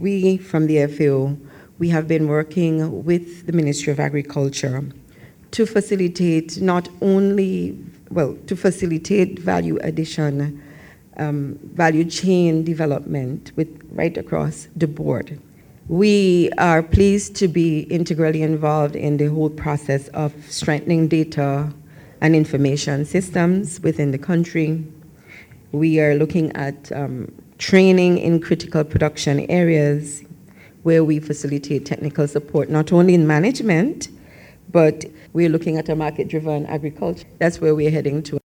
We from the FAO, we have been working with the Ministry of Agriculture to facilitate to facilitate value addition, value chain development right across the board. We are pleased to be integrally involved in the whole process of strengthening data and information systems within the country. We are looking at training in critical production areas where we facilitate technical support, not only in management, but we're looking at a market-driven agriculture. That's where we're heading to.